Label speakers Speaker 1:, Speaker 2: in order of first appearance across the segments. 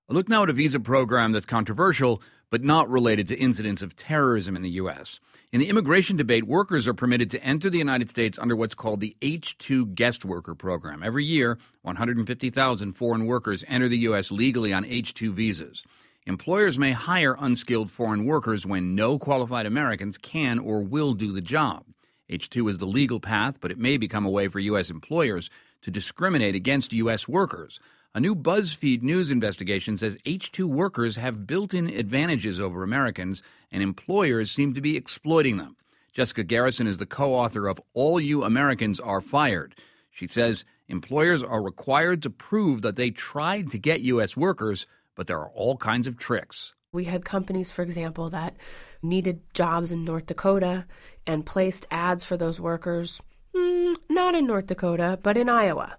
Speaker 1: A look now at a visa program that's controversial, but not related to incidents of terrorism in the U.S. In the immigration debate, workers are permitted to enter the United States under what's called the H-2 guest worker program. Every year, 150,000 foreign workers enter the U.S. legally on H-2 visas. Employers may hire unskilled foreign workers when no qualified Americans can or will do the job. H-2 is the legal path, but it may become a way for U.S. employers to discriminate against U.S. workers. A new BuzzFeed News investigation says H-2 workers have built-in advantages over Americans, and employers seem to be exploiting them. Jessica Garrison is the co-author of All You Americans Are Fired. She says employers are required to prove that they tried to get U.S. workers, but there are all kinds of tricks.
Speaker 2: We had companies, for example, that needed jobs in North Dakota and placed ads for those workers not in North Dakota, but in Iowa.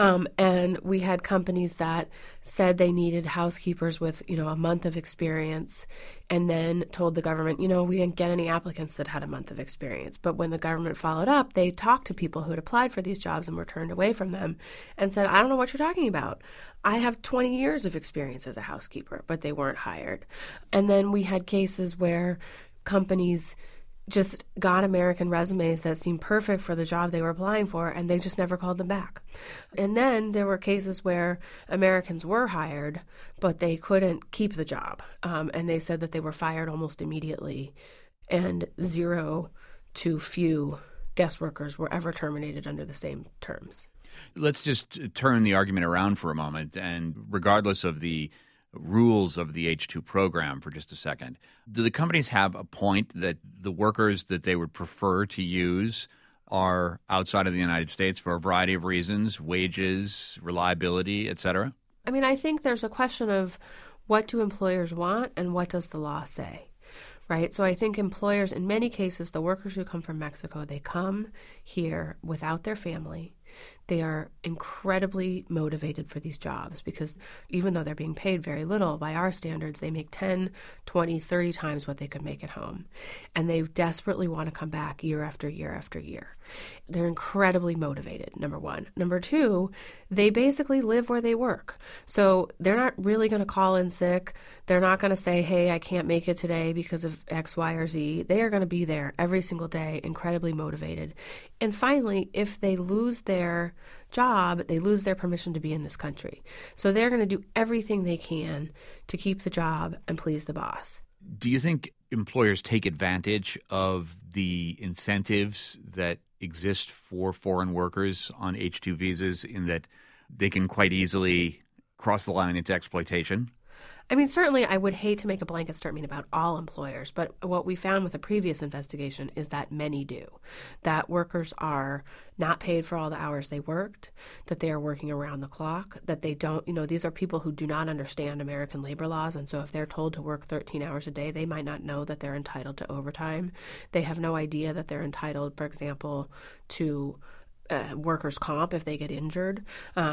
Speaker 2: And we had companies that said they needed housekeepers with, a month of experience, and then told the government, we didn't get any applicants that had a month of experience. But when the government followed up, they talked to people who had applied for these jobs and were turned away from them and said, I don't know what you're talking about. I have 20 years of experience as a housekeeper, but they weren't hired. And then we had cases where companies just got American resumes that seemed perfect for the job they were applying for, and they just never called them back. And then there were cases where Americans were hired, but they couldn't keep the job. And they said that they were fired almost immediately, and zero to few guest workers were ever terminated under the same terms.
Speaker 1: Let's just turn the argument around for a moment, and regardless of the rules of the H-2 program for just a second, do the companies have a point that the workers that they would prefer to use are outside of the United States for a variety of reasons, wages, reliability, et cetera?
Speaker 2: I think there's a question of what do employers want and what does the law say, right? So I think employers, in many cases, the workers who come from Mexico, they come here without their family. They are incredibly motivated for these jobs because even though they're being paid very little, by our standards, they make 10, 20, 30 times what they could make at home. And they desperately want to come back year after year after year. They're incredibly motivated, number one. Number two, they basically live where they work. So they're not really going to call in sick. They're not going to say, hey, I can't make it today because of X, Y, or Z. They are going to be there every single day, incredibly motivated. And finally, if they lose their job, they lose their permission to be in this country. So they're going to do everything they can to keep the job and please the boss.
Speaker 1: Do you think employers take advantage of the incentives that exist for foreign workers on H-2 visas in that they can quite easily cross the line into exploitation?
Speaker 2: Certainly I would hate to make a blanket statement about all employers, but what we found with a previous investigation is that many do, that workers are not paid for all the hours they worked, that they are working around the clock, that they don't, these are people who do not understand American labor laws, and so if they're told to work 13 hours a day, they might not know that they're entitled to overtime. They have no idea that they're entitled, for example, to workers' comp if they get injured.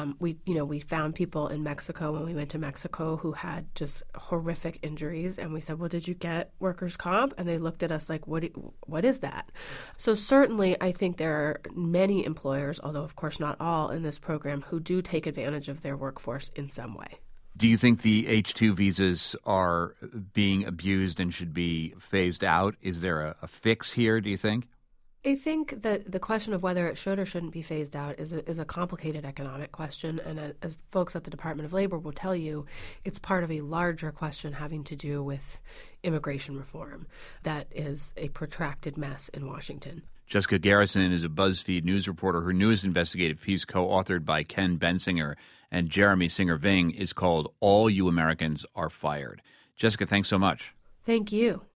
Speaker 2: We found people in Mexico when we went to Mexico who had just horrific injuries, and we said, well, did you get workers' comp? And they looked at us like, what is that? So certainly I think there are many employers, although of course not all in this program, who do take advantage of their workforce in some way.
Speaker 1: Do you think the H-2 visas are being abused and should be phased out? Is there a fix here, do you think?
Speaker 2: I think that the question of whether it should or shouldn't be phased out is a complicated economic question. And as folks at the Department of Labor will tell you, it's part of a larger question having to do with immigration reform that is a protracted mess in Washington.
Speaker 1: Jessica Garrison is a BuzzFeed News reporter. Her newest investigative piece, co-authored by Ken Bensinger and Jeremy Singer-Ving, is called All You Americans Are Fired. Jessica, thanks so much.
Speaker 2: Thank you.